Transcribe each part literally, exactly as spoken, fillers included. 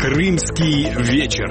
Крымский вечер.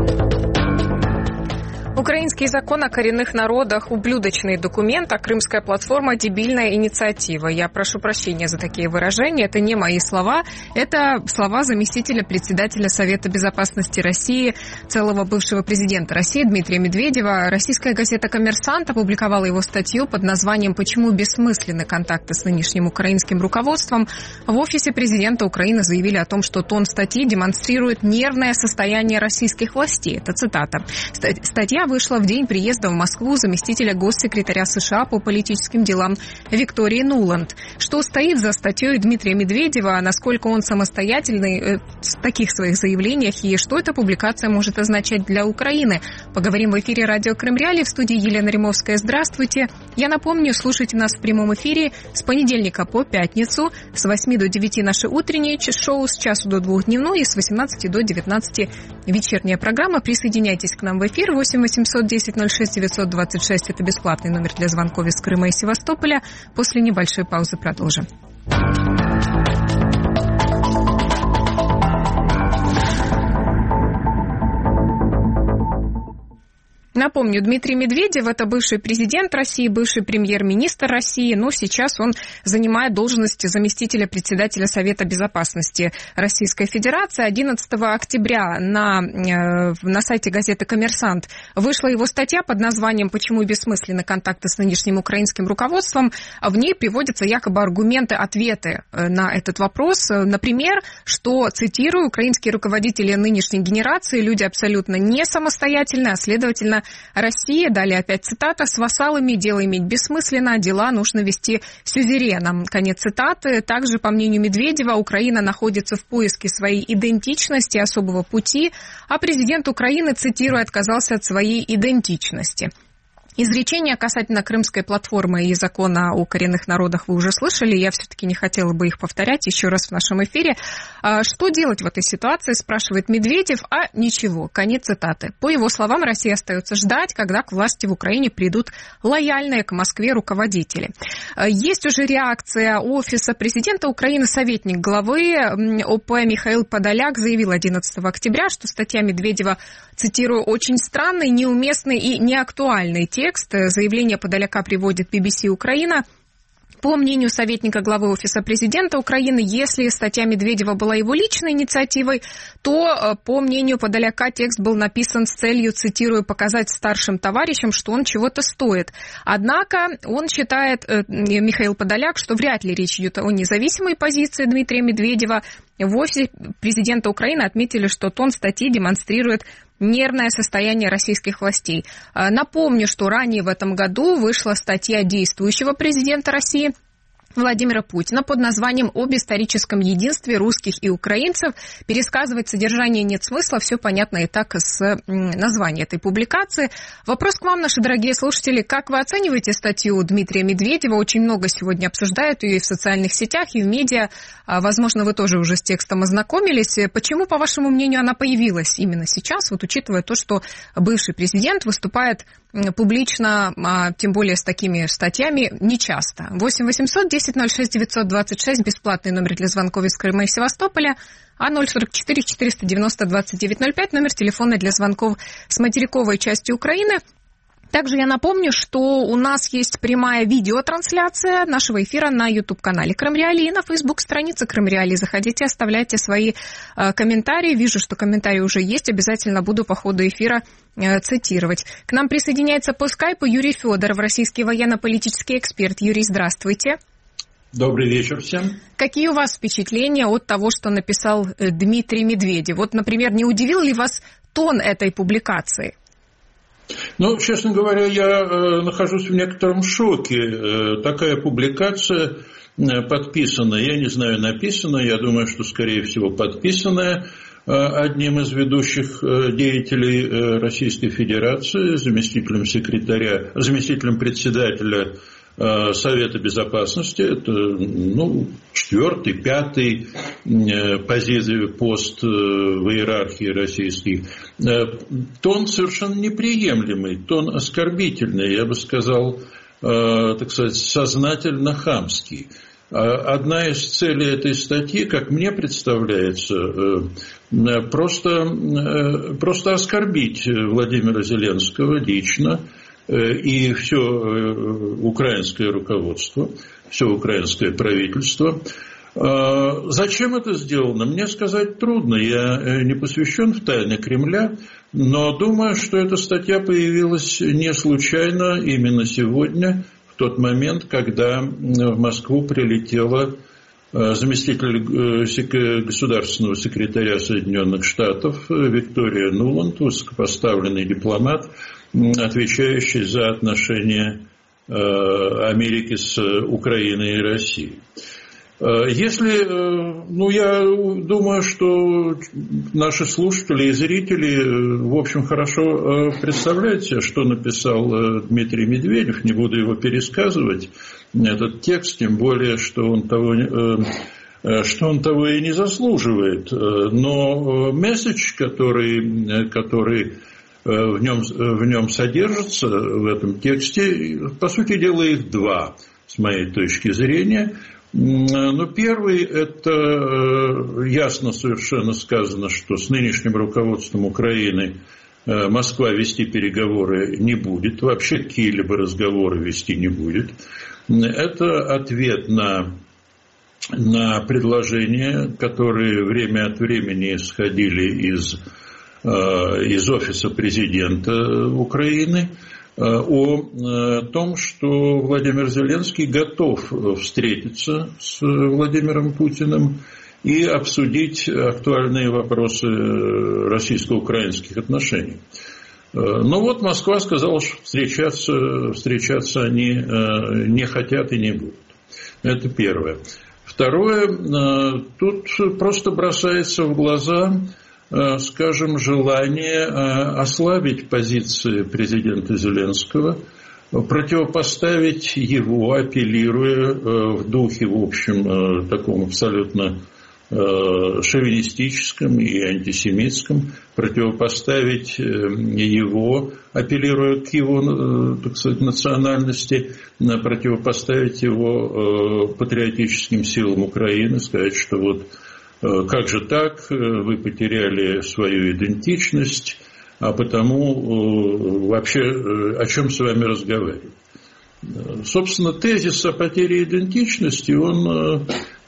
Украинский закон о коренных народах – ублюдочный документ, а Крымская платформа – дебильная инициатива. Я прошу прощения за такие выражения, это не мои слова, это слова заместителя председателя Совета Безопасности России, целого бывшего президента России Дмитрия Медведева. Российская газета «Коммерсант» опубликовала его статью под названием «Почему бессмысленны контакты с нынешним украинским руководством». В офисе президента Украины заявили о том, что тон статьи демонстрирует нервное состояние российских властей. Это цитата. Статья вышла в день приезда в Москву заместителя госсекретаря США по политическим делам Виктории Нуланд. Что стоит за статьей Дмитрия Медведева, насколько он самостоятельный э, в таких своих заявлениях и что эта публикация может означать для Украины? Поговорим в эфире радио Крым-Реалии. В студии Елена Римовская. Здравствуйте. Я напомню, слушайте нас в прямом эфире с понедельника по пятницу, с восьми до девяти наше утреннее шоу, с часу до двух дневное и с восемнадцати до девятнадцати вечерняя программа. Присоединяйтесь к нам в эфир. восемь восемьсот десять ноль шесть девятьсот двадцать шесть. Это бесплатный номер для звонков из Крыма и Севастополя. После небольшой паузы продолжим. Напомню, Дмитрий Медведев – это бывший президент России, бывший премьер-министр России, но сейчас он занимает должность заместителя председателя Совета Безопасности Российской Федерации. одиннадцатого октября на, на сайте газеты «Коммерсант» вышла его статья под названием «Почему бессмысленны контакты с нынешним украинским руководством». В ней приводятся якобы аргументы, ответы на этот вопрос. Например, что, цитирую, украинские руководители нынешней генерации – люди абсолютно не самостоятельные, а следовательно, Россия, далее опять цитата, с вассалами дело иметь бессмысленно, дела нужно вести сюзереном. Конец цитаты. Также, по мнению Медведева, Украина находится в поиске своей идентичности, особого пути, а президент Украины, цитирую, отказался от своей идентичности. Изречения касательно Крымской платформы и закона о коренных народах вы уже слышали, я все-таки не хотела бы их повторять еще раз в нашем эфире. Что делать в этой ситуации, спрашивает Медведев, а ничего, конец цитаты. По его словам, Россия остается ждать, когда к власти в Украине придут лояльные к Москве руководители. Есть уже реакция офиса президента Украины, советник главы ОП Михаил Подоляк заявил одиннадцатого октября, что статья Медведева, цитирую, очень странный, неуместный и неактуальный текст. Текст. Заявление Подоляка приводит би би си Украина. По мнению советника главы Офиса президента Украины, если статья Медведева была его личной инициативой, то, по мнению Подоляка, текст был написан с целью, цитирую, показать старшим товарищам, что он чего-то стоит. Однако он считает, Михаил Подоляк, что вряд ли речь идет о независимой позиции Дмитрия Медведева. В Офисе президента Украины отметили, что тон статьи демонстрирует нервное состояние российских властей. Напомню, что ранее в этом году вышла статья действующего президента России Владимира Путина под названием «Об историческом единстве русских и украинцев». Пересказывать содержание нет смысла, все понятно и так с названия этой публикации. Вопрос к вам, наши дорогие слушатели. Как вы оцениваете статью Дмитрия Медведева? Очень много сегодня обсуждают ее и в социальных сетях, и в медиа. Возможно, вы тоже уже с текстом ознакомились. Почему, по вашему мнению, она появилась именно сейчас, вот учитывая то, что бывший президент выступает публично, тем более с такими статьями, нечасто? восемь восемьсот десять ноль шесть девятьсот двадцать шесть, бесплатный номер для звонков из Крыма и Севастополя, а ноль сорок четыре четыреста девяносто двадцать девять ноль пять, номер телефона для звонков с материковой части Украины. Также я напомню, что у нас есть прямая видеотрансляция нашего эфира на YouTube-канале Крым-Реалии и на Facebook-странице Крым-Реалии. Заходите, оставляйте свои э, комментарии. Вижу, что комментарии уже есть. Обязательно буду по ходу эфира э, цитировать. К нам присоединяется по скайпу Юрий Федоров, российский военно-политический эксперт. Юрий, здравствуйте. Добрый вечер всем. Какие у вас впечатления от того, что написал Дмитрий Медведев? Вот, например, не удивил ли вас тон этой публикации? Ну, честно говоря, я э, нахожусь в некотором шоке. Э, такая публикация э, подписана, я не знаю, написана, я думаю, что, скорее всего, подписанная э, одним из ведущих э, деятелей э, Российской Федерации, заместителем секретаря, заместителем председателя Совета Безопасности, это ну, четвертый, пятый позиции, пост в иерархии российской. Тон совершенно неприемлемый, тон оскорбительный, я бы сказал, так сказать, сознательно хамский. Одна из целей этой статьи, как мне представляется, просто, просто оскорбить Владимира Зеленского лично и все украинское руководство, все украинское правительство. Зачем это сделано, мне сказать трудно. Я не посвящен в тайны Кремля, но думаю, что эта статья появилась не случайно именно сегодня, в тот момент, когда в Москву прилетела заместитель государственного секретаря Соединенных Штатов Виктория Нуланд, высокопоставленный дипломат, отвечающий за отношения Америки с Украиной и Россией. Если, ну, я думаю, что наши слушатели и зрители, в общем, хорошо представляют себе, что написал Дмитрий Медведев, не буду его пересказывать, этот текст, тем более, что он того, что он того и не заслуживает. Но месседж, который, который в нем, в нем содержится, в этом тексте, по сути дела, их два, с моей точки зрения. Ну, первый, это ясно совершенно сказано, что с нынешним руководством Украины Москва вести переговоры не будет, вообще какие-либо разговоры вести не будет. Это ответ на, на предложения, которые время от времени исходили из, из офиса президента Украины, о том, что Владимир Зеленский готов встретиться с Владимиром Путиным и обсудить актуальные вопросы российско-украинских отношений. Но вот Москва сказала, что встречаться, встречаться они не хотят и не будут. Это первое. Второе, тут просто бросается в глаза, скажем, желание ослабить позиции президента Зеленского, противопоставить его, апеллируя в духе, в общем, таком абсолютно шовинистическом и антисемитском, противопоставить его, апеллируя к его, так сказать, национальности, противопоставить его патриотическим силам Украины, сказать, что вот как же так, вы потеряли свою идентичность, а потому вообще о чем с вами разговаривать? Собственно, тезис о потере идентичности, он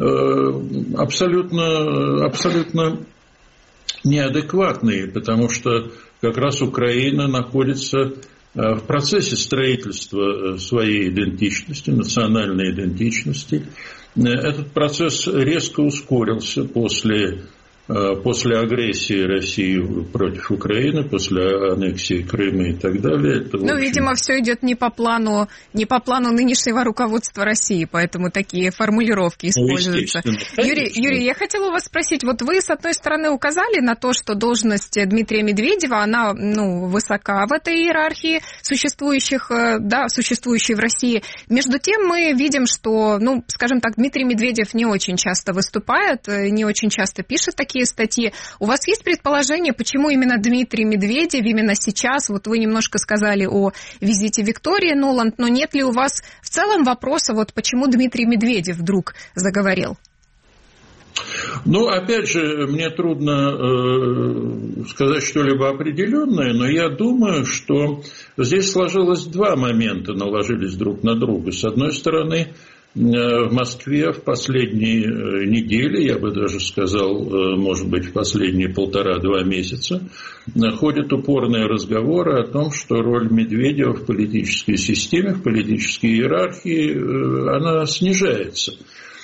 абсолютно, абсолютно неадекватный, потому что как раз Украина находится в процессе строительства своей идентичности, национальной идентичности. Этот процесс резко ускорился после, после агрессии России против Украины, после аннексии Крыма и так далее. Это, ну, общем... видимо, все идет не по плану, не по плану нынешнего руководства России, поэтому такие формулировки используются. Ну, Юрий, Юрий, я хотела у вас спросить, вот вы, с одной стороны, указали на то, что должность Дмитрия Медведева, она, ну, высока в этой иерархии существующих, да, существующей в России. Между тем мы видим, что, ну, скажем так, Дмитрий Медведев не очень часто выступает, не очень часто пишет такие статьи. У вас есть предположение, почему именно Дмитрий Медведев именно сейчас? Вот вы немножко сказали о визите Виктории Нуланд, но нет ли у вас в целом вопроса, вот почему Дмитрий Медведев вдруг заговорил? Ну, опять же, мне трудно э, сказать что-либо определенное, но я думаю, что здесь сложилось два момента, наложились друг на друга. С одной стороны, в Москве в последние недели, я бы даже сказал, может быть, в последние полтора-два месяца, ходят упорные разговоры о том, что роль Медведева в политической системе, в политической иерархии, она снижается.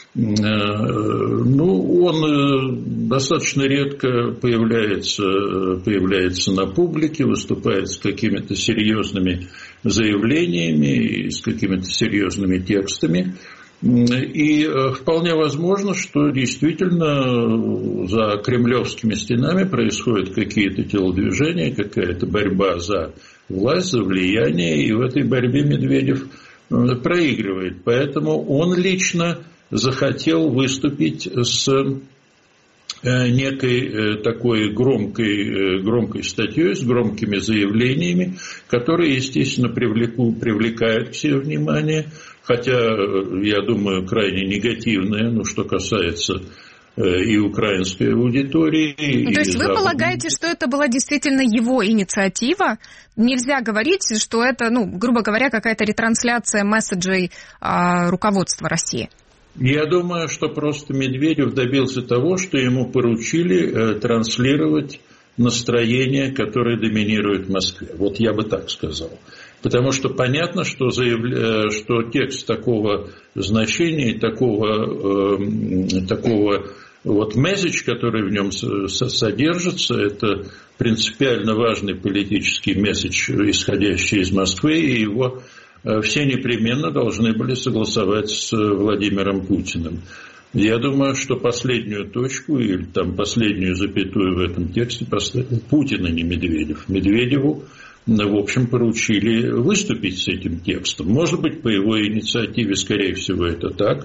Ну, он достаточно редко появляется, появляется на публике, выступает с какими-то серьезными заявлениями и с какими-то серьезными текстами. И вполне возможно, что действительно за кремлевскими стенами происходят какие-то телодвижения, какая-то борьба за власть, за влияние, и в этой борьбе Медведев проигрывает. Поэтому он лично захотел выступить с некой такой громкой, громкой статьей, с громкими заявлениями, которые, естественно, привлеку, привлекают к себе внимание, хотя, я думаю, крайне негативное, ну, что касается и украинской аудитории. Ну, то есть вы западной... полагаете, что это была действительно его инициатива? Нельзя говорить, что это, ну, грубо говоря, какая-то ретрансляция месседжей а, руководства России? Я думаю, что просто Медведев добился того, что ему поручили э, транслировать настроение, которое доминирует в Москве. Вот я бы так сказал. Потому что понятно, что, заявля... что текст такого значения, такого, э, такого вот месседж, который в нем содержится, это принципиально важный политический месседж, исходящий из Москвы, и его все непременно должны были согласовать с Владимиром Путиным. Я думаю, что последнюю точку или там последнюю запятую в этом тексте поставил Путин, а не Медведев. Медведеву, в общем, поручили выступить с этим текстом. Может быть, по его инициативе, скорее всего, это так.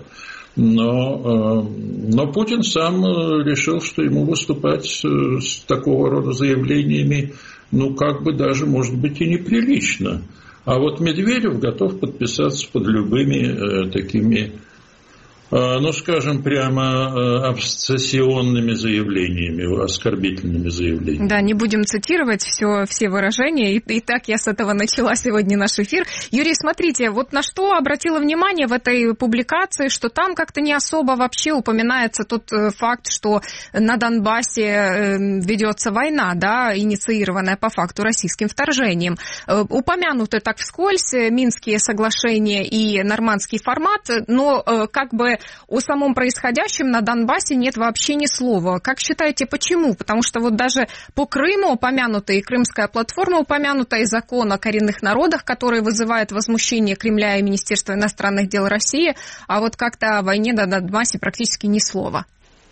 Но, но Путин сам решил, что ему выступать с такого рода заявлениями, ну, как бы даже, может быть, и неприлично. А вот Медведев готов подписаться под любыми э, такими, э, ну, скажем, прямо э, обсессионными заявлениями, оскорбительными заявлениями. Да, не будем цитировать все, все выражения. И, и так я с этого начала сегодня наш эфир. Юрий, смотрите, вот на что обратила внимание в этой публикации, что там как-то не особо вообще упоминается тот факт, что на Донбассе ведется война, да, инициированная по факту российским вторжением. Упомянуты так вскользь Минские соглашения и нормандский формат, но как бы о самом происходящем на Донбассе нет вообще ни слова. Как считаете, почему? Потому что вот даже по Крыму упомянута и Крымская платформа упомянута, и закон о коренных народах, который вызывает возмущение Кремля и Министерства иностранных дел России, а вот как-то о войне на Донбассе практически ни слова.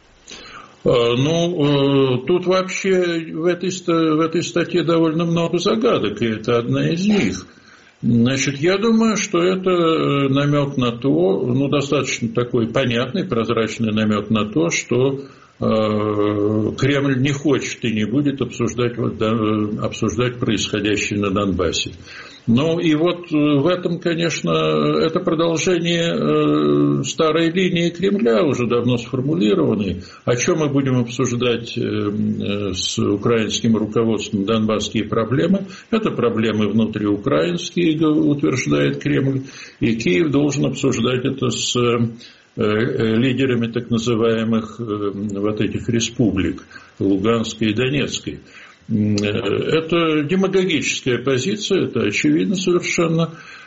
Ну, тут вообще в этой, в этой статье довольно много загадок, и это одна из них. Значит, я думаю, что это намек на то, ну, достаточно такой понятный, прозрачный намек на то, что э, Кремль не хочет и не будет обсуждать, обсуждать происходящее на Донбассе. Ну, и вот в этом, конечно, это продолжение старой линии Кремля, уже давно сформулированной. О чем мы будем обсуждать с украинским руководством донбасские проблемы? Это проблемы внутриукраинские, утверждает Кремль, и Киев должен обсуждать это с лидерами так называемых вот этих республик, Луганской и Донецкой. Это демагогическая позиция, это очевидно совершенно,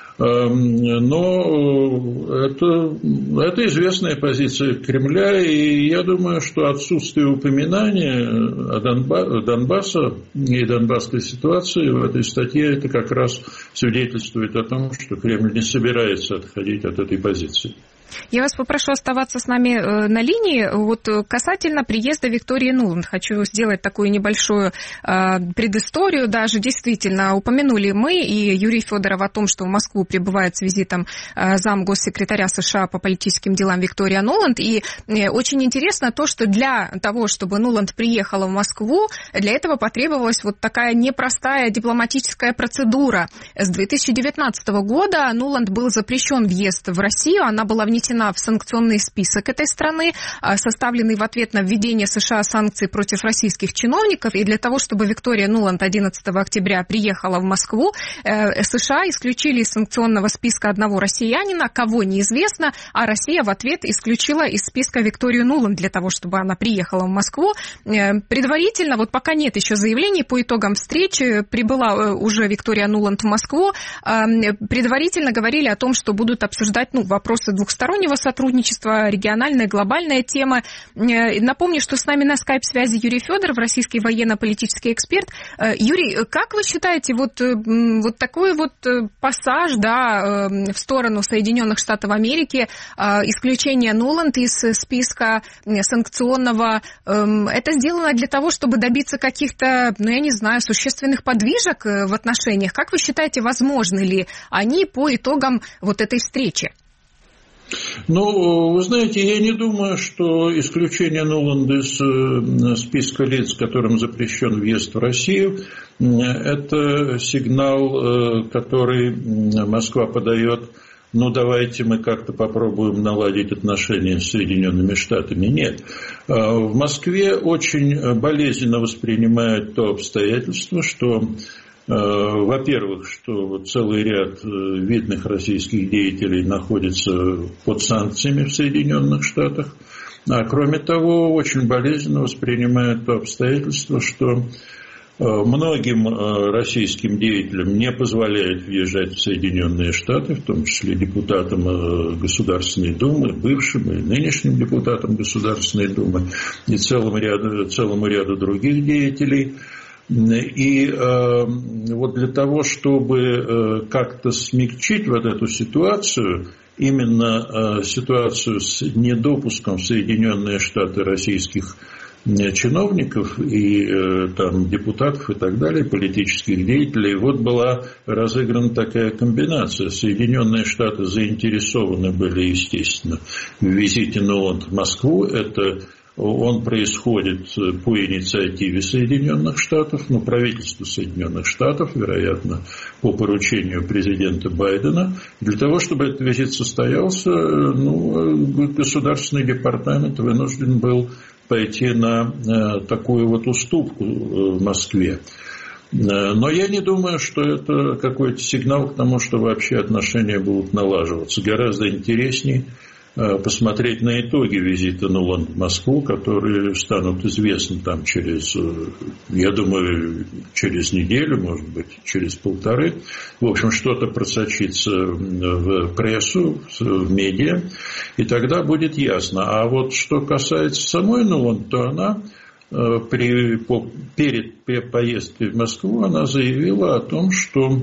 но это, это известная позиция Кремля, и я думаю, что отсутствие упоминания о Донбассе и донбасской ситуации в этой статье, это как раз свидетельствует о том, что Кремль не собирается отходить от этой позиции. Я вас попрошу оставаться с нами на линии. Вот касательно приезда Виктории Нуланд, хочу сделать такую небольшую предысторию даже. Действительно, упомянули мы и Юрий Федоров о том, что в Москву прибывает с визитом зам госсекретаря США по политическим делам Виктория Нуланд. И очень интересно то, что для того, чтобы Нуланд приехала в Москву, для этого потребовалась вот такая непростая дипломатическая процедура. С две тысячи девятнадцатого года Нуланд был запрещен въезд в Россию, она была внесена в санкционный список этой страны, составленный в ответ на введение США санкций против российских чиновников. И для того, чтобы Виктория Нуланд одиннадцатого октября приехала в Москву, США исключили из санкционного списка одного россиянина, кого неизвестно, а Россия в ответ исключила из списка Викторию Нуланд для того, чтобы она приехала в Москву. Предварительно, вот пока нет еще заявлений, по итогам встречи прибыла уже Виктория Нуланд в Москву, предварительно говорили о том, что будут обсуждать ну, вопросы двухсторонних сотрудничества, региональная, глобальная тема. Напомню, что с нами на скайп-связи Юрий Федоров, российский военно-политический эксперт. Юрий, как вы считаете, вот, вот такой вот пассаж да, в сторону Соединенных Штатов Америки, исключение Нуланд из списка санкционного, это сделано для того, чтобы добиться каких-то, ну, я не знаю, существенных подвижек в отношениях? Как вы считаете, возможны ли они по итогам вот этой встречи? Ну, вы знаете, я не думаю, что исключение Нуланда из списка лиц, которым запрещен въезд в Россию, это сигнал, который Москва подает: ну, давайте мы как-то попробуем наладить отношения с Соединенными Штатами. Нет. В Москве очень болезненно воспринимают то обстоятельство, что, во-первых, что целый ряд видных российских деятелей находится под санкциями в Соединенных Штатах, а кроме того, очень болезненно воспринимают то обстоятельство, что многим российским деятелям не позволяют въезжать в Соединенные Штаты, в том числе депутатам Государственной Думы, бывшим и нынешним депутатам Государственной Думы и целому ряду, целому ряду других деятелей. И э, вот для того, чтобы э, как-то смягчить вот эту ситуацию, именно э, ситуацию с недопуском в Соединенные Штаты российских чиновников и э, там, депутатов и так далее, политических деятелей, вот была разыграна такая комбинация. Соединенные Штаты заинтересованы были, естественно, в визите Нуланда в Москву. Это он происходит по инициативе Соединенных Штатов, ну, правительства Соединенных Штатов, вероятно, по поручению президента Байдена. Для того, чтобы этот визит состоялся, ну, Государственный департамент вынужден был пойти на такую вот уступку в Москве. Но я не думаю, что это какой-то сигнал к тому, что вообще отношения будут налаживаться. Гораздо интереснее посмотреть на итоги визита Нуланда в Москву, которые станут известны там через, я думаю, через неделю, может быть, через полторы. В общем, что-то просочится в прессу, в медиа, и тогда будет ясно. А вот что касается самой Нуланд, то она При, по, перед поездкой в Москву она заявила о том, что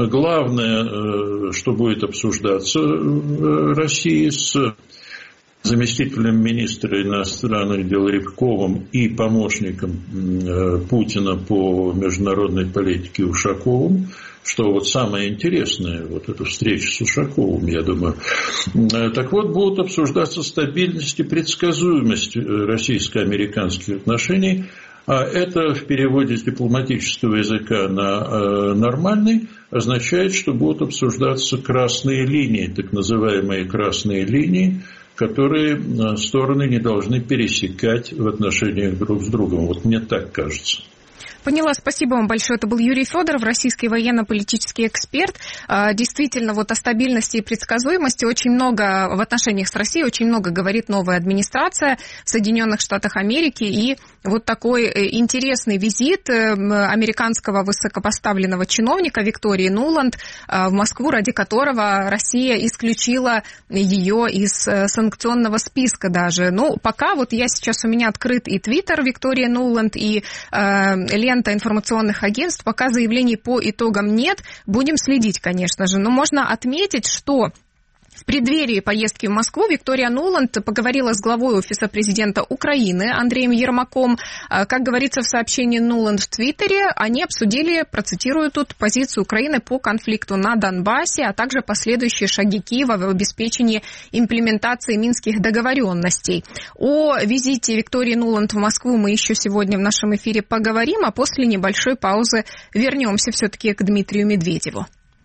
главное, что будет обсуждаться в России с заместителем министра иностранных дел Рябковым и помощником Путина по международной политике Ушаковым, что вот самое интересное, вот эта встреча с Ушаковым, я думаю. Так вот, будут обсуждаться стабильность и предсказуемость российско-американских отношений, а это в переводе с дипломатического языка на нормальный означает, что будут обсуждаться красные линии, так называемые красные линии, которые стороны не должны пересекать в отношениях друг с другом. Вот мне так кажется. Поняла, спасибо вам большое. Это был Юрий Федоров, российский военно-политический эксперт. Действительно, вот о стабильности и предсказуемости очень много в отношениях с Россией, очень много говорит новая администрация в Соединенных Штатах Америки. И вот такой интересный визит американского высокопоставленного чиновника Виктории Нуланд в Москву, ради которого Россия исключила ее из санкционного списка даже. Ну, пока вот я сейчас, у меня открыт и Твиттер Виктории Нуланд, и э, лента информационных агентств, пока заявлений по итогам нет. Будем следить, конечно же. Но можно отметить, что в преддверии поездки в Москву Виктория Нуланд поговорила с главой Офиса президента Украины Андреем Ермаком. Как говорится в сообщении Нуланд в Твиттере, они обсудили, процитирую тут, позицию Украины по конфликту на Донбассе, а также последующие шаги Киева в обеспечении имплементации минских договоренностей. О визите Виктории Нуланд в Москву мы еще сегодня в нашем эфире поговорим, а после небольшой паузы вернемся все-таки к Дмитрию Медведеву.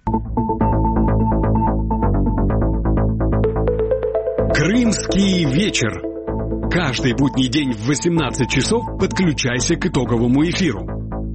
Крымский вечер. Каждый будний день в восемнадцать часов подключайся к итоговому эфиру.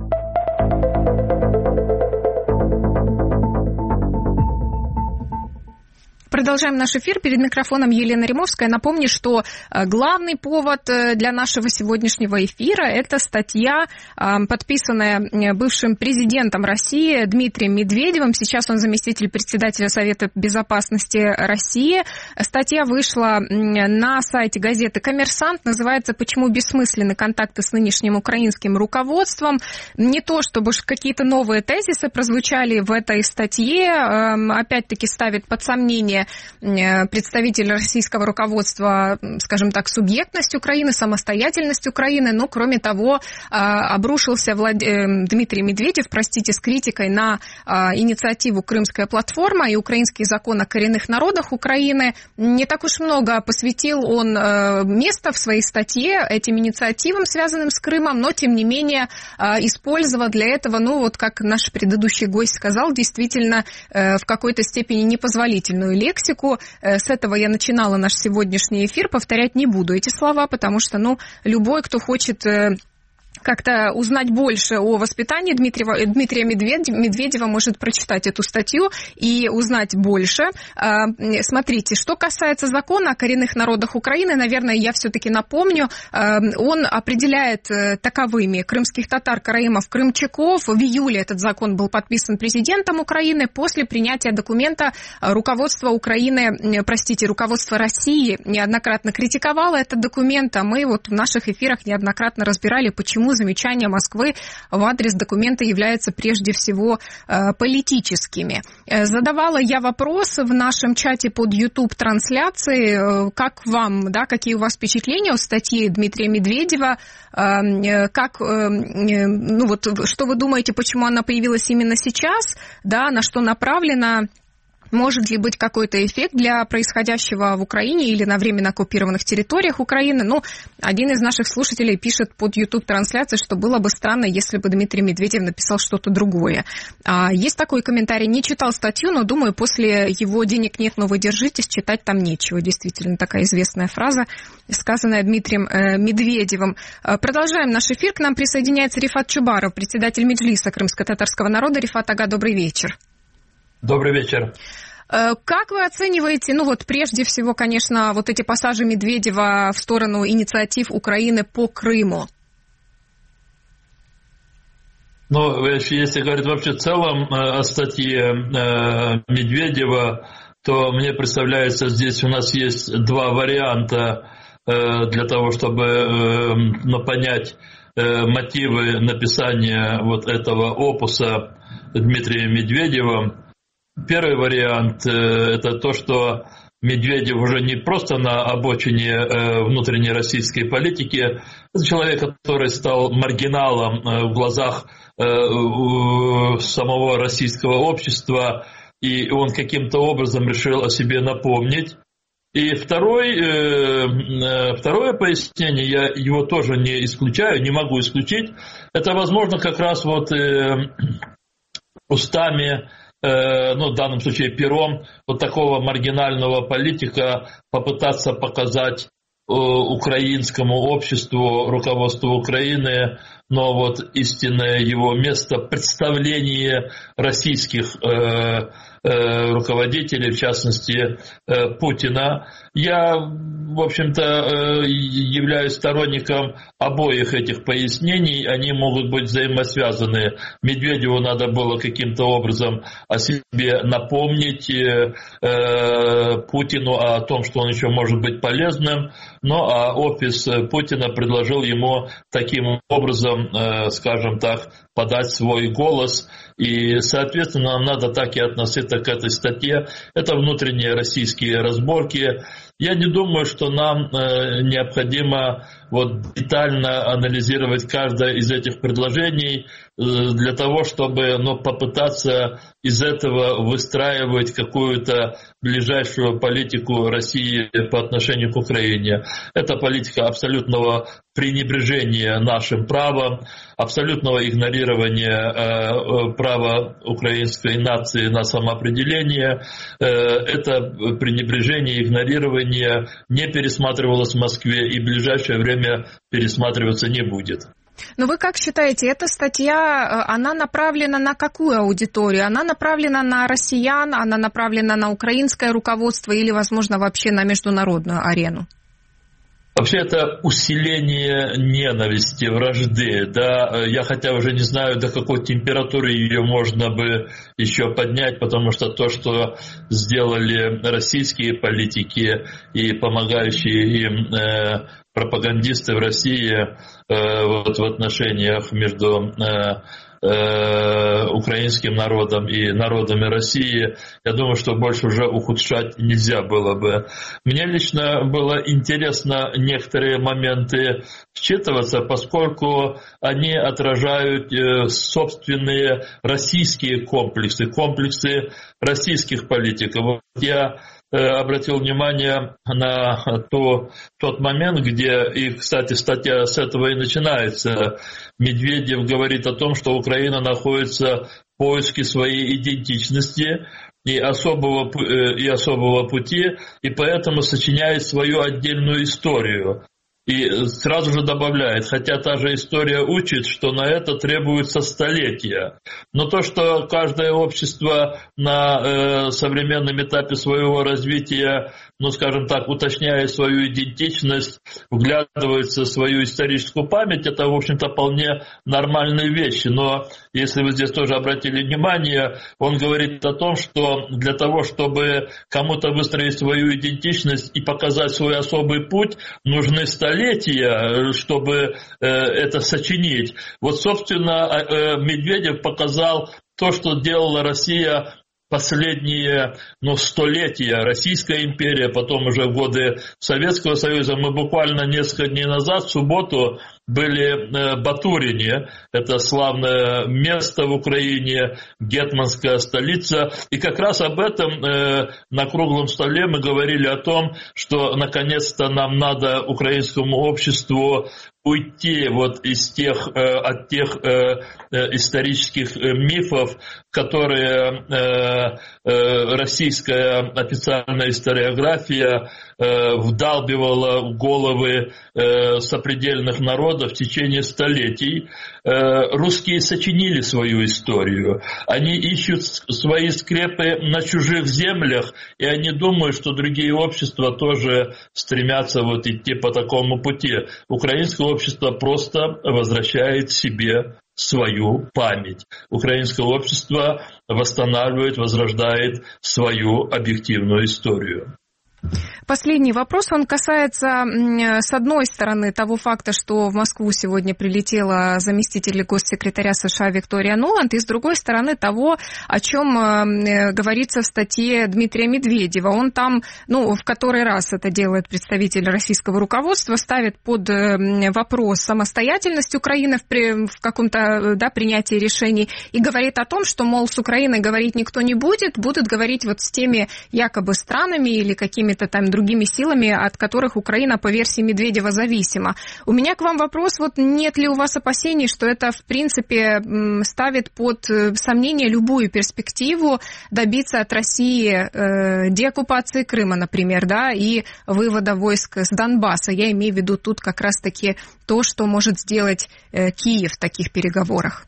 Продолжаем наш эфир. Перед микрофоном Елена Римовская. Напомню, что главный повод для нашего сегодняшнего эфира – это статья, подписанная бывшим президентом России Дмитрием Медведевым. Сейчас он заместитель председателя Совета безопасности России. Статья вышла на сайте газеты «Коммерсант». Называется «Почему бессмысленны контакты с нынешним украинским руководством». Не то, чтобы какие-то новые тезисы прозвучали в этой статье. Опять-таки ставит под сомнение представитель российского руководства, скажем так, субъектность Украины, самостоятельность Украины, но, кроме того, обрушился Влад... Дмитрий Медведев, простите, с критикой на инициативу «Крымская платформа» и украинский закон о коренных народах Украины. Не так уж много посвятил он места в своей статье этим инициативам, связанным с Крымом, но, тем не менее, использовал для этого, ну, вот как наш предыдущий гость сказал, действительно, в какой-то степени непозволительную лексику. С этого я начинала наш сегодняшний эфир, повторять не буду эти слова, потому что, ну, любой, кто хочет как-то узнать больше о воспитании Дмитрия, Дмитрия Медведева, может прочитать эту статью и узнать больше. Смотрите, что касается закона о коренных народах Украины, наверное, я все-таки напомню, он определяет таковыми крымских татар, караимов, крымчаков. В июле этот закон был подписан президентом Украины. После принятия документа руководство Украины, простите, руководство России неоднократно критиковало этот документ, а мы вот в наших эфирах неоднократно разбирали, почему замечания Москвы в адрес документа являются прежде всего э, политическими. Э, задавала я вопросы в нашем чате под YouTube-трансляцией. Э, как вам, да, какие у вас впечатления о статье Дмитрия Медведева? Э, как, э, ну вот, что вы думаете, почему она появилась именно сейчас? Да, на что направлена? Может ли быть какой-то эффект для происходящего в Украине или на временно оккупированных территориях Украины? Ну, один из наших слушателей пишет под YouTube-трансляцией, что было бы странно, если бы Дмитрий Медведев написал что-то другое. А, есть такой комментарий. Не читал статью, но, думаю, после его «денег нет, но вы держитесь», читать там нечего. Действительно, такая известная фраза, сказанная Дмитрием э, Медведевым. А, продолжаем наш эфир. К нам присоединяется Рифат Чубаров, председатель Меджлиса крымско-татарского народа. Рифат ага, добрый вечер. Добрый вечер. Как вы оцениваете, ну вот прежде всего, конечно, вот эти пассажи Медведева в сторону инициатив Украины по Крыму? Ну, если говорить вообще в целом о статье Медведева, то мне представляется, здесь у нас есть два варианта для того, чтобы ну, понять мотивы написания вот этого опуса Дмитрием Медведевым. Первый вариант – это то, что Медведев уже не просто на обочине внутренней российской политики, это человек, который стал маргиналом в глазах самого российского общества, и он каким-то образом решил о себе напомнить. И второй, второе пояснение, я его тоже не исключаю, не могу исключить, это, возможно, как раз вот устами, ну, в данном случае пером, вот такого маргинального политика попытаться показать украинскому обществу, руководству Украины, но вот истинное его место представления российских э, э, руководителей, в частности э, Путина. Я, в общем-то, э, являюсь сторонником обоих этих пояснений, они могут быть взаимосвязаны. Медведеву надо было каким-то образом о себе напомнить, э, э, Путину о том, что он еще может быть полезным, ну а офис Путина предложил ему таким образом, скажем так, подать свой голос. И, соответственно, нам надо так и относиться к этой статье. Это внутренние российские разборки. Я не думаю, что нам необходимо вот детально анализировать каждое из этих предложений для того, чтобы ну, попытаться из этого выстраивать какую-то ближайшую политику России по отношению к Украине. Это политика абсолютного пренебрежения нашим правом, абсолютного игнорирования э, права украинской нации на самоопределение. Э, это пренебрежение, игнорирование не пересматривалось в Москве и в ближайшее время пересматриваться не будет. Но вы как считаете, эта статья, она направлена на какую аудиторию? Она направлена на россиян, она направлена на украинское руководство или, возможно, вообще на международную арену? Вообще это усиление ненависти, вражды, да, я хотя уже не знаю, до какой температуры ее можно бы еще поднять, потому что то, что сделали российские политики и помогающие им э, пропагандисты в России э, вот в отношениях между э, э, украинским народом и народами России, я думаю, что больше уже ухудшать нельзя было бы. Мне лично было интересно некоторые моменты вчитываться, поскольку они отражают э, собственные российские комплексы, комплексы российских политиков. Вот я обратил внимание на то, тот момент, где, и, кстати, статья с этого и начинается. Медведев говорит о том, что Украина находится в поиске своей идентичности и особого, и особого пути, и поэтому сочиняет свою отдельную историю. И сразу же добавляет, хотя та же история учит, что на это требуется столетия. Но то, что каждое общество на э, современном этапе своего развития, ну, скажем так, уточняет свою идентичность, вглядывается в свою историческую память, это, в общем-то, вполне нормальные вещи. Но если вы здесь тоже обратили внимание, он говорит о том, что для того, чтобы кому-то выстроить свою идентичность и показать свой особый путь, нужны столетия, чтобы э, это сочинить. Вот, собственно, э, Медведев показал то, что делала Россия последние ну, столетия. Российская империя, потом уже в годы Советского Союза. Мы буквально несколько дней назад, в субботу, были в Батурине, это славное место в Украине, гетманская столица. И как раз об этом э, на круглом столе мы говорили о том, что наконец-то нам надо украинскому обществу уйти вот из тех, э, от тех э, э, исторических мифов, которые э, э, российская официальная историография э, вдалбивала в головы э, сопредельных народов в течение столетий. Э, русские сочинили свою историю. Они ищут свои скрепы на чужих землях, и они думают, что другие общества тоже стремятся вот идти по такому пути. Украинское общество просто возвращает себе свою память. Украинское общество восстанавливает, возрождает свою объективную историю. Последний вопрос, он касается, с одной стороны, того факта, что в Москву сегодня прилетела заместитель госсекретаря США Виктория Нуланд, и с другой стороны того, о чем говорится в статье Дмитрия Медведева. Он там, ну, в который раз это делает представитель российского руководства, ставит под вопрос самостоятельность Украины в, в каком-то, да, принятии решений и говорит о том, что, мол, с Украиной говорить никто не будет, будут говорить вот с теми якобы странами или какими-то там другими силами, от которых Украина, по версии Медведева, зависима. У меня к вам вопрос, вот нет ли у вас опасений, что это, в принципе, ставит под сомнение любую перспективу добиться от России э, деоккупации Крыма, например, да, и вывода войск с Донбасса? Я имею в виду тут как раз-таки то, что может сделать э, Киев в таких переговорах.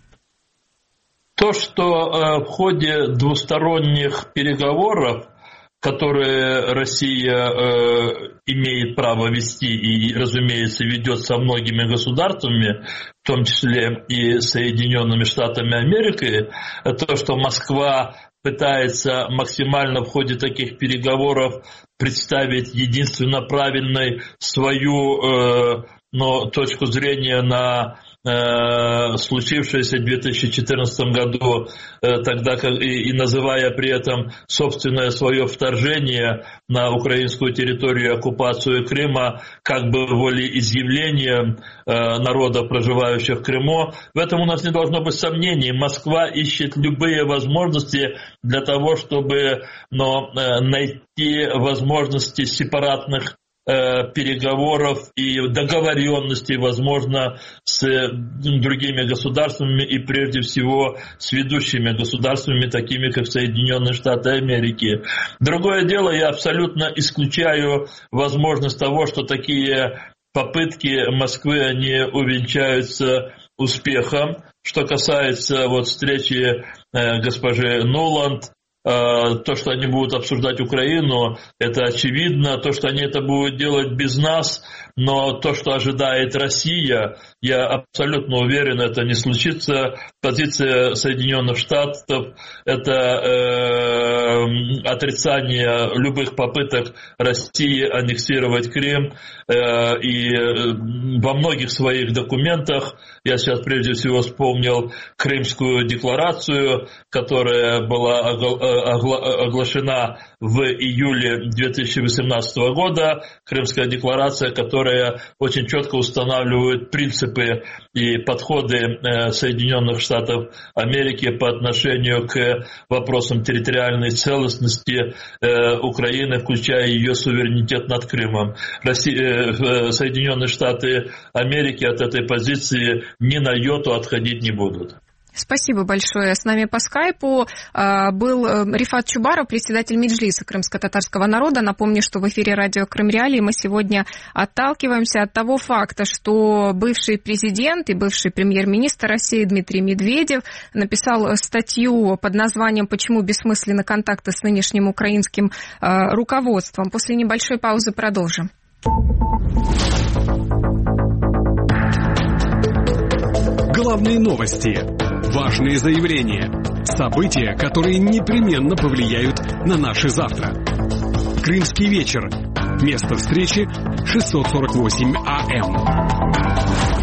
То, что э, в ходе двусторонних переговоров, которые Россия э, имеет право вести и, разумеется, ведет со многими государствами, в том числе и Соединенными Штатами Америки, то, что Москва пытается максимально в ходе таких переговоров представить единственно правильной свою э, но, точку зрения на случившееся в две тысячи четырнадцатом году, тогда как и, и называя при этом собственное свое вторжение на украинскую территорию, оккупацию Крыма, как бы волеизъявлением народов, проживающих в Крыму, в этом у нас не должно быть сомнений. Москва ищет любые возможности для того, чтобы но, найти возможности сепаратных переговоров и договоренностей, возможно, с другими государствами и прежде всего с ведущими государствами, такими как Соединенные Штаты Америки. Другое дело, я абсолютно исключаю возможность того, что такие попытки Москвы, они увенчаются успехом. Что касается вот встречи госпожи Нуланд, то, что они будут обсуждать Украину, это очевидно. То, что они это будут делать без нас, но то, что ожидает Россия, я абсолютно уверен, это не случится позиция Соединенных Штатов – это э, отрицание любых попыток России аннексировать Крым. Э, и во многих своих документах, я сейчас прежде всего вспомнил Крымскую декларацию, которая была оглашена в июле две тысячи восемнадцатого года, Крымская декларация, которая очень четко устанавливает принципы и подходы Соединенных Штатов Америки по отношению к вопросам территориальной целостности Украины, включая ее суверенитет над Крымом. Россия, Соединенные Штаты Америки от этой позиции ни на йоту отходить не будут. Спасибо большое. С нами по скайпу э, был Рифат Чубаров, председатель Меджлиса крымско-татарского народа. Напомню, что в эфире радио Крым Реалии мы сегодня отталкиваемся от того факта, что бывший президент и бывший премьер-министр России Дмитрий Медведев написал статью под названием «Почему бессмысленны контакты с нынешним украинским э, руководством». После небольшой паузы продолжим. Главные новости, важные заявления, события, которые непременно повлияют на наше завтра. Крымский вечер. Место встречи шестьсот сорок восемь А М.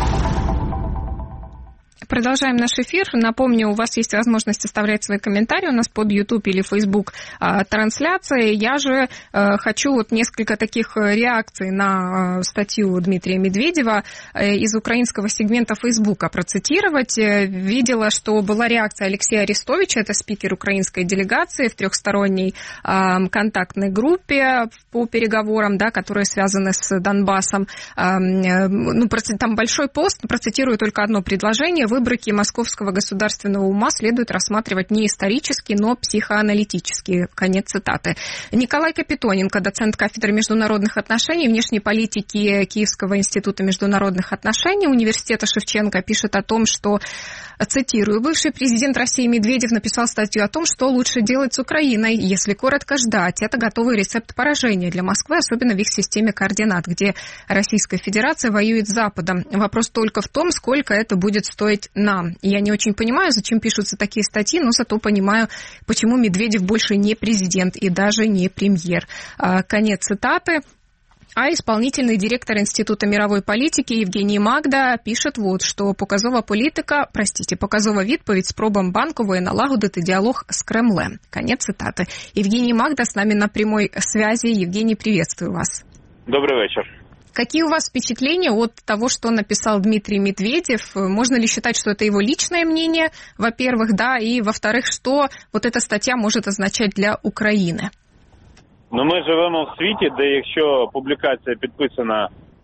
Продолжаем наш эфир. Напомню, у вас есть возможность оставлять свои комментарии у нас под YouTube или Facebook а, трансляции. Я же а, хочу вот несколько таких реакций на а, статью Дмитрия Медведева а, из украинского сегмента Фейсбука процитировать. Видела, что была реакция Алексея Арестовича, это спикер украинской делегации в трехсторонней а, контактной группе по переговорам, да, которые связаны с Донбассом. А, ну, там большой пост, процитирую только одно предложение. Выборки московского государственного ума следует рассматривать не исторически, но психоаналитически. Конец цитаты. Николай Капитоненко, доцент кафедры международных отношений и внешней политики Киевского института международных отношений Университета Шевченко, пишет о том, что, цитирую, бывший президент России Медведев написал статью о том, что лучше делать с Украиной, если коротко ждать. Это готовый рецепт поражения для Москвы, особенно в их системе координат, где Российская Федерация воюет с Западом. Вопрос только в том, сколько это будет стоить нам. Я не очень понимаю, зачем пишутся такие статьи, но зато понимаю, почему Медведев больше не президент и даже не премьер. Конец цитаты. А исполнительний директор Інституту мирової політики Євгеній Магда пише вот, що показова політика, простите, показова відповідь спробам Банкової налагодити діалог з Кремлем. Конец цитаты. Евгений Магда с нами на прямой связи. Евгений, приветствую вас. Добрый вечер. Какие у вас впечатления от того, что написал Дмитрий Медведев? Можно ли считать, что это его личное мнение, во-первых, да, и, во-вторых, что вот эта статья может означать для України? Ну, ми живемо в світі, де якщо публікація підписана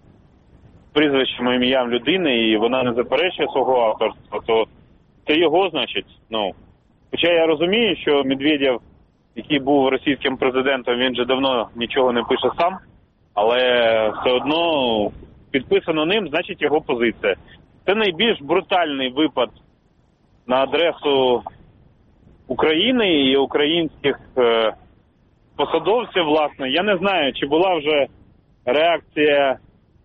прізвищем і ім'ям людини, і вона не заперечує свого авторства, то це його, значить, ну. Хоча я розумію, що Медведєв, який був російським президентом, він же давно нічого не пише сам, але все одно підписано ним, значить його позиція. Це найбільш брутальний випад на адресу України і українських е, посадовців, власне. Я не знаю, чи була вже реакція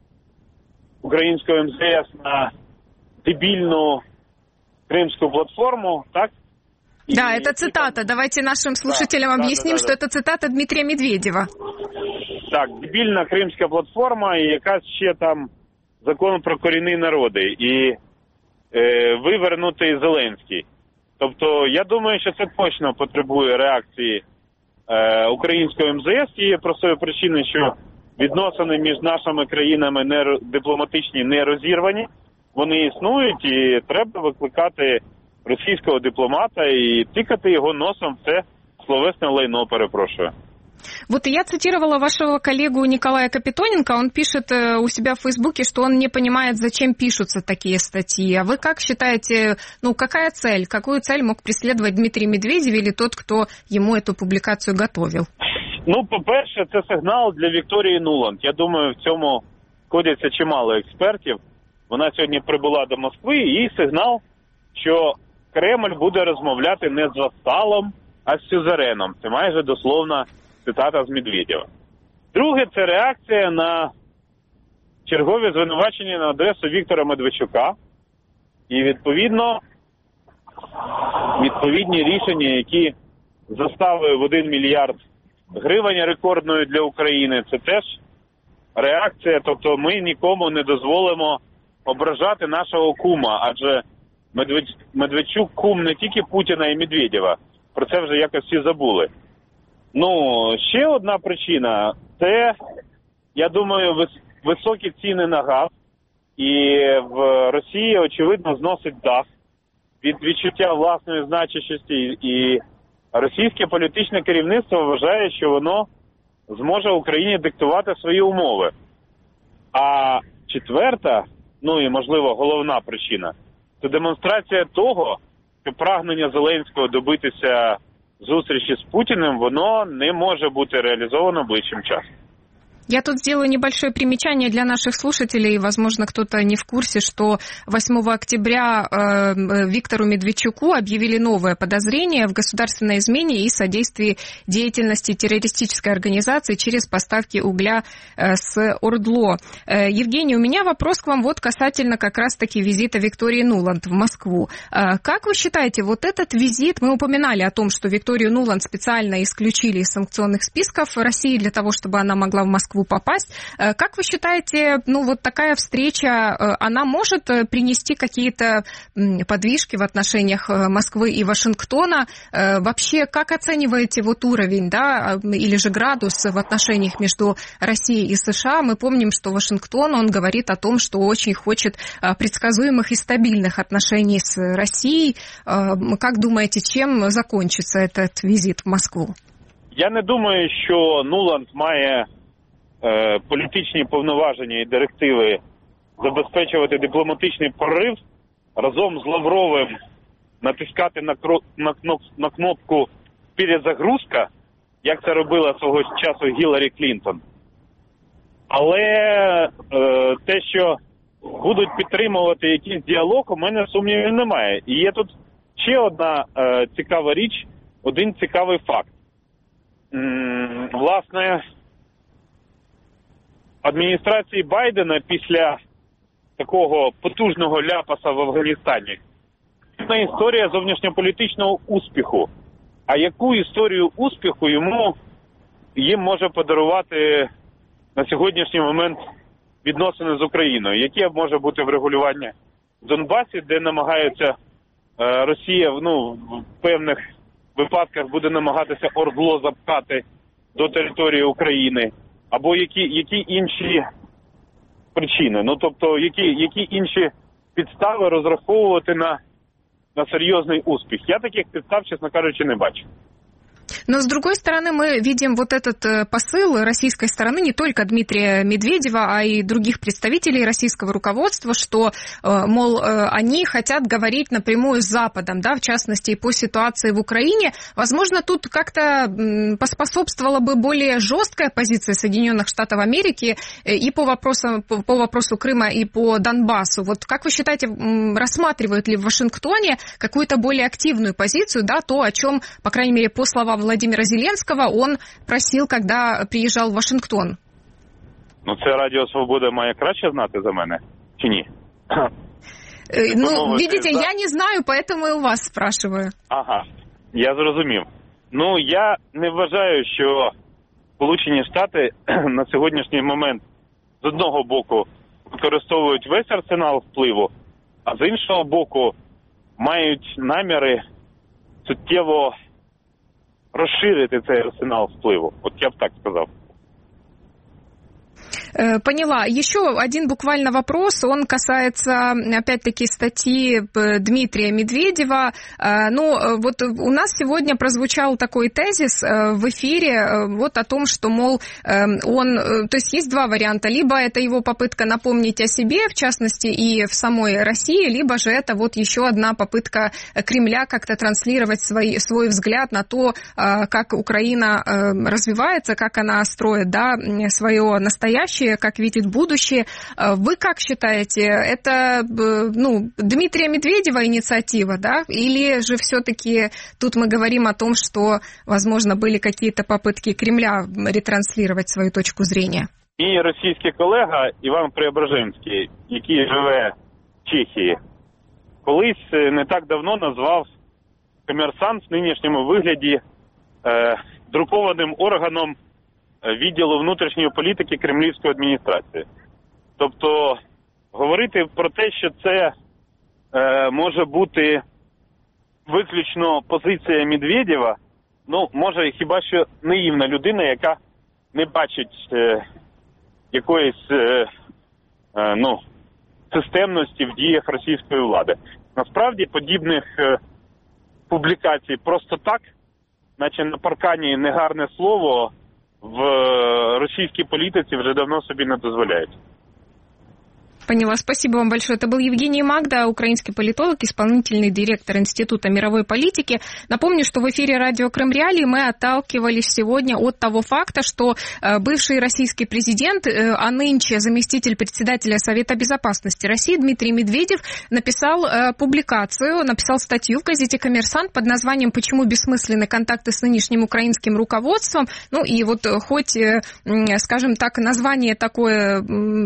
українського ем зе ес на дебільну кримську платформу, так? Да, это цитата. Давайте нашим слушателям да, объясним, да, да, что да. это цитата Дмитрия Медведева. Так, дебільна кримська платформа і якась ще там закон про корінні народи і е, вивернутий Зеленський. Тобто, я думаю, що це точно потребує реакції е, українського ем зе ес, і простої причини, що відносини між нашими країнами не дипломатичні не розірвані, вони існують і треба викликати російского дипломата и тыкать его носом в це словесне лайно, перепрошую. Вот я цитировала вашего коллегу Николая Капитоненко, он пишет у себя в Фейсбуке, что он не понимает, зачем пишутся такие статьи. А вы как считаете, ну какая цель, какую цель мог преследовать Дмитрий Медведев или тот, кто ему эту публикацию готовил? Ну, по-перше, це сигнал для Вікторії Нуланд. Я думаю, в цьому сходяться чимало експертів. Вона сьогодні прибула до Москви, і сигнал, що Кремль буде розмовляти не з вассалом, а з сюзереном. Це майже дословна цитата з Медведєва. Друге, це реакція на чергові звинувачення на адресу Віктора Медведчука. І, відповідно, відповідні рішення, які заставили в один мільярд гривень рекордною для України. Це теж реакція, тобто ми нікому не дозволимо ображати нашого кума, адже Медведчук кум не тільки Путіна і Медведєва, про це вже якось всі забули. Ну, ще одна причина – це, я думаю, високі ціни на газ, і в Росії, очевидно, зносить дах від відчуття власної значущості, і російське політичне керівництво вважає, що воно зможе Україні диктувати свої умови. А четверта, ну і, можливо, головна причина – це демонстрація того, що прагнення Зеленського добитися зустрічі з Путиным, воно не може бути реализовано ближчим часом. Я тут сделаю небольшое примечание для наших слушателей. Возможно, кто-то не в курсе, что восьмого октября э, Виктору Медведчуку объявили новое подозрение в государственной измене и содействии деятельности террористической организации через поставки угля э, с ОРДЛО. Э, Евгений, у меня вопрос к вам вот касательно как раз-таки визита Виктории Нуланд в Москву. Э, как вы считаете, вот этот визит, мы упоминали о том, что Викторию Нуланд специально исключили из санкционных списков России для того, чтобы она могла в Москву попасть. Как вы считаете, ну вот такая встреча, она может принести какие-то подвижки в отношениях Москвы и Вашингтона? Вообще, как оцениваете вот уровень, да, или же градус в отношениях между Россией и США? Мы помним, что Вашингтон, он говорит о том, что очень хочет предсказуемых и стабильных отношений с Россией. Как думаете, чем закончится этот визит в Москву? Я не думаю, що Нуланд має е, політичні повноваження і директиви забезпечувати дипломатичний прорив, разом з Лавровим натискати на, кро, на, кноп, на кнопку «перезагрузка», як це робила свого часу Гіларі Клінтон. Але е, те, що будуть підтримувати якийсь діалог, у мене сумнівів немає. І є тут ще одна е, цікава річ, один цікавий факт. М, власне, адміністрації Байдена після такого потужного ляпаса в Афганістані це історія зовнішньополітичного успіху. А яку історію успіху йому їм може подарувати на сьогоднішній момент відносини з Україною? Яке може бути врегулювання в Донбасі, де намагаються е, Росія, ну, в певних випадках буде намагатися ОРДЛО запхати до території України? Або які, які інші причини? Ну, тобто, які, які інші підстави розраховувати на, на серйозний успіх? Я таких підстав, чесно кажучи, не бачу. Но, с другой стороны, мы видим вот этот посыл российской стороны, не только Дмитрия Медведева, а и других представителей российского руководства, что, мол, они хотят говорить напрямую с Западом, да, в частности, по ситуации в Украине. Возможно, тут как-то поспособствовала бы более жесткая позиция Соединенных Штатов Америки и по вопросу, по вопросу Крыма, и по Донбассу. Вот как вы считаете, рассматривают ли в Вашингтоне какую-то более активную позицию, да, то, о чем, по крайней мере, по словам Владимира Зеленского, он просил, когда приезжал в Вашингтон? Ну, це Радіо Свобода має краще знати за мене, чи ні? Ну, видите, я не знаю, поэтому и у вас спрашиваю. Ага, я зрозумів. Ну, я не вважаю, що Сполучені Штати на сьогоднішній момент з одного боку використовують весь арсенал впливу, а з іншого боку мають наміри суттєво розширити цей арсенал впливу. От я б так сказав. Поняла. Еще один буквально вопрос, он касается, опять-таки, статьи Дмитрия Медведева. Ну, вот у нас сегодня прозвучал такой тезис в эфире, вот о том, что, мол, он, то есть есть два варианта, либо это его попытка напомнить о себе, в частности, и в самой России, либо же это вот еще одна попытка Кремля как-то транслировать свой, свой взгляд на то, как Украина развивается, как она строит, да, свое настоящее, как видит будущее. Вы как считаете, это, ну, Дмитрия Медведева инициатива, да? Или же все-таки тут мы говорим о том, что, возможно, были какие-то попытки Кремля ретранслировать свою точку зрения? І російський колега Іван Преображенський, який живе в Чехії, колись не так давно назвав «Комерсант» в нинішньому вигляді е, друкованим органом відділу внутрішньої політики Кремлівської адміністрації. Тобто говорити про те, що це е, може бути виключно позиція Медведєва, ну, може хіба що наївна людина, яка не бачить е, якоїсь е, е, ну, системності в діях російської влади. Насправді подібних е, публікацій просто так, наче на паркані негарне слово, в російской политике уже давно себе не дозволяет. Поняла. Спасибо вам большое. Это был Евгений Магда, украинский политолог, исполнительный директор Института мировой политики. Напомню, что в эфире радио Крым Реалии мы отталкивались сегодня от того факта, что бывший российский президент, а нынче заместитель председателя Совета безопасности России Дмитрий Медведев написал публикацию, написал статью в газете «Коммерсант» под названием «Почему бессмысленны контакты с нынешним украинским руководством». Ну и вот хоть, скажем так, название такое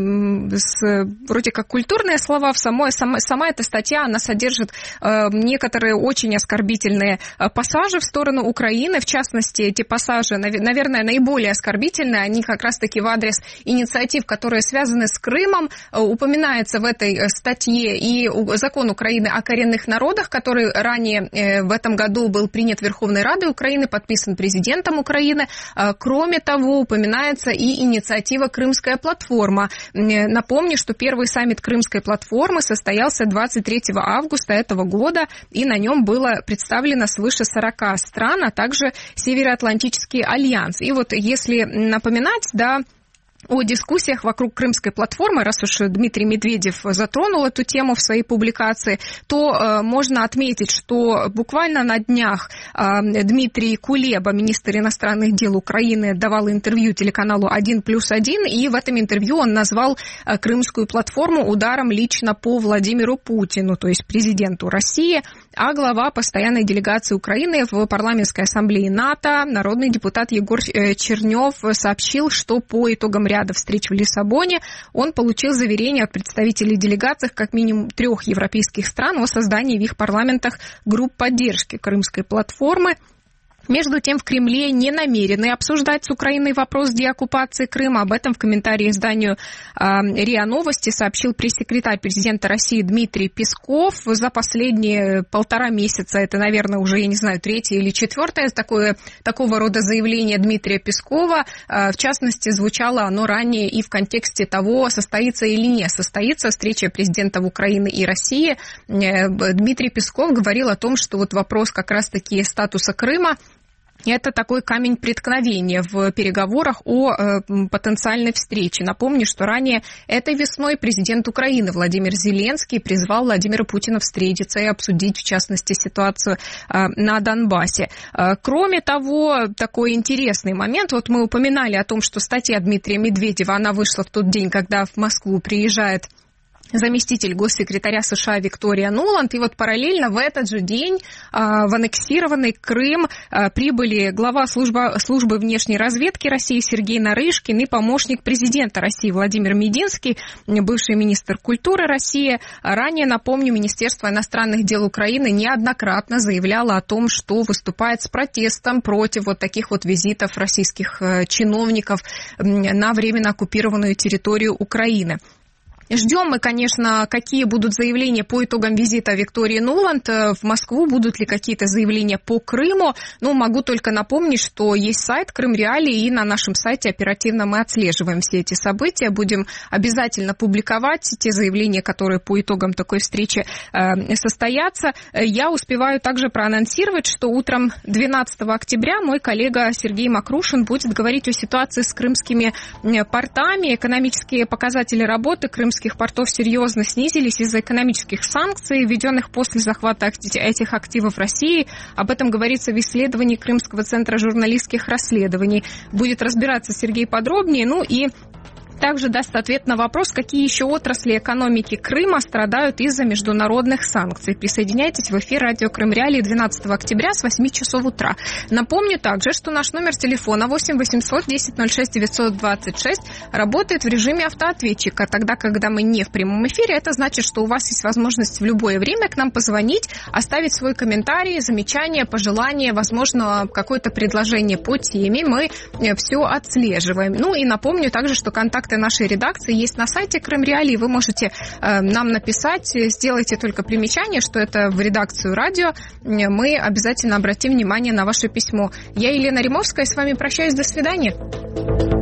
с вроде как культурные слова, в самой, сама, сама эта статья, она содержит э, некоторые очень оскорбительные э, пассажи в сторону Украины, в частности, эти пассажи, нав- наверное, наиболее оскорбительные, они как раз-таки в адрес инициатив, которые связаны с Крымом, э, упоминается в этой э, статье и закон Украины о коренных народах, который ранее э, в этом году был принят Верховной Радой Украины, подписан президентом Украины. Э, кроме того, упоминается и инициатива «Крымская платформа». Э, напомню, что первый Первый саммит Крымской платформы состоялся двадцать третьего августа этого года, и на нем было представлено свыше сорока стран, а также Североатлантический альянс. И вот если напоминать, да, о дискуссиях вокруг Крымской платформы, раз уж Дмитрий Медведев затронул эту тему в своей публикации, то э, можно отметить, что буквально на днях э, Дмитрий Кулеба, министр иностранных дел Украины, давал интервью телеканалу один плюс один, и в этом интервью он назвал э, Крымскую платформу ударом лично по Владимиру Путину, то есть президенту России, а глава постоянной делегации Украины в парламентской ассамблее НАТО, народный депутат Егор Чернев, сообщил, что по итогам ряда встреч в Лиссабоне он получил заверение от представителей делегаций как минимум трех европейских стран о создании в их парламентах групп поддержки Крымской платформы. Между тем, в Кремле не намерены обсуждать с Украиной вопрос деоккупации Крыма. Об этом в комментарии изданию э, РИА Новости сообщил пресс-секретарь президента России Дмитрий Песков. За последние полтора месяца, это, наверное, уже, я не знаю, третье или четвертое такое, такого рода заявление Дмитрия Пескова. Э, в частности, звучало оно ранее и в контексте того, состоится или не состоится встреча президентов Украины и России. Э, Дмитрий Песков говорил о том, что вот вопрос как раз-таки статуса Крыма — это такой камень преткновения в переговорах о э, потенциальной встрече. Напомню, что ранее этой весной президент Украины Владимир Зеленский призвал Владимира Путина встретиться и обсудить, в частности, ситуацию э, на Донбассе. Э, кроме того, такой интересный момент. Вот мы упоминали о том, что статья Дмитрия Медведева, она вышла в тот день, когда в Москву приезжает заместитель госсекретаря США Виктория Нуланд. И вот параллельно в этот же день а, в аннексированный Крым а, прибыли глава службы, службы внешней разведки России Сергей Нарышкин и помощник президента России Владимир Мединский, бывший министр культуры России. Ранее, напомню, Министерство иностранных дел Украины неоднократно заявляло о том, что выступает с протестом против вот таких вот визитов российских чиновников на временно оккупированную территорию Украины. Ждем мы, конечно, какие будут заявления по итогам визита Виктории Нуланд в Москву, будут ли какие-то заявления по Крыму. Ну, могу только напомнить, что есть сайт Крым Реалии, и на нашем сайте оперативно мы отслеживаем все эти события. Будем обязательно публиковать те заявления, которые по итогам такой встречи э, состоятся. Я успеваю также проанонсировать, что утром двенадцатого октября мой коллега Сергей Макрушин будет говорить о ситуации с крымскими портами. Экономические показатели работы крымских портов серьезно снизились из-за экономических санкций, введенных после захвата этих активов России. Об этом говорится в исследовании Крымского центра журналистских расследований. Будет разбираться Сергей подробнее. Ну и также даст ответ на вопрос, какие еще отрасли экономики Крыма страдают из-за международных санкций. Присоединяйтесь в эфир радио Крым Реалии двенадцатого октября с восьми часов утра. Напомню также, что наш номер телефона восемь восемьсот десять ноль шесть девятьсот двадцать шесть работает в режиме автоответчика. Тогда, когда мы не в прямом эфире, это значит, что у вас есть возможность в любое время к нам позвонить, оставить свой комментарий, замечание, пожелание, возможно, какое-то предложение по теме. Мы все отслеживаем. Ну и напомню также, что контакты нашей редакции есть на сайте Крым Реалии. Вы можете э, нам написать, сделайте только примечание, что это в редакцию радио. Мы обязательно обратим внимание на ваше письмо. Я Елена Римовская, с вами прощаюсь, до свидания.